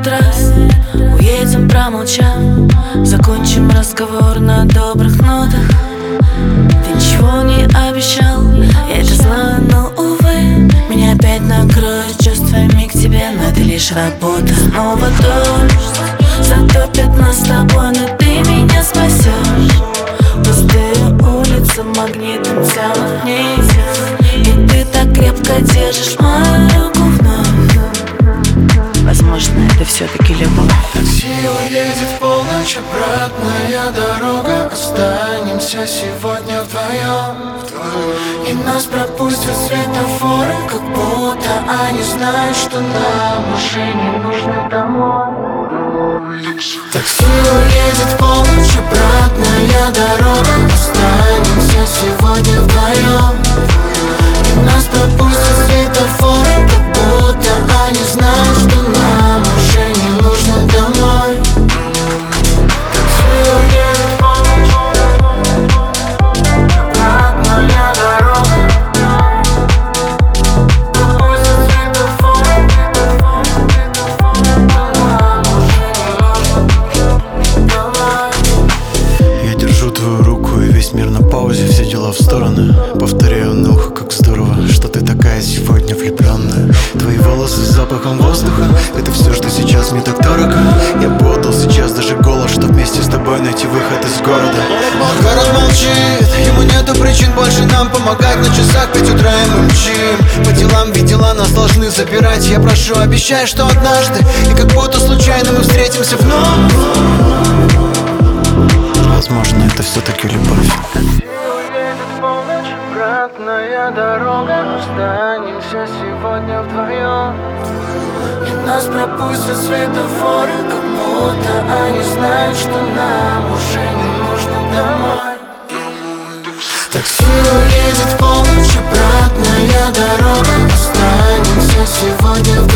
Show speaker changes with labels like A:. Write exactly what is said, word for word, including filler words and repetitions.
A: этот раз уедем, промолчав, закончим разговор на добрых нотах. Ты ничего не обещал, я это знаю, но, увы, меня опять накроют чувствами к тебе. Но это лишь работа. Снова дождь затопит нас с тобой, но ты меня спасешь. Пустые улицы магнитом тянут вниз, и ты так крепко держишь мою руку вновь. Возможно, это все-таки любовь.
B: Такси уедет в полночь, обратная дорога. Останемся сегодня вдвоем, и нас пропустят светофоры, как будто они знают, что нам уже не нужно домой. Такси уедет в полночь, обратная дорога. Останемся сегодня вдвоем, и нас пропустят светофоры, как будто они знают, что нам уже не нужно домой. Такси уедет в полночь, обратная дорога. Пропустят светофоры, нам уже не нужно домой.
C: Я держу твою руку, и весь мир на паузе, все дела в стороны. Повторяю на ухо, как здорово, что ты такая сегодня влюбленная. Твои волосы с запахом воздуха — это все, что сейчас мне так дорого. Я бы отдал сейчас даже голос, чтоб вместе с тобой найти выход из города. Но город молчит, ему нету причин больше нам помогать. На часах пять утра и мы мчим по делам, ведь дела нас должны забирать. Я прошу, обещай, что однажды, и как будто случайно, мы встретимся вновь. Возможно, это все-таки любовь.
B: Обратная дорога, останемся сегодня вдвоем, и нас пропустят светофоры, как будто они знают, что нам уже не нужно домой. Такси уедет в полночь, обратная дорога. Останемся сегодня вдвоем.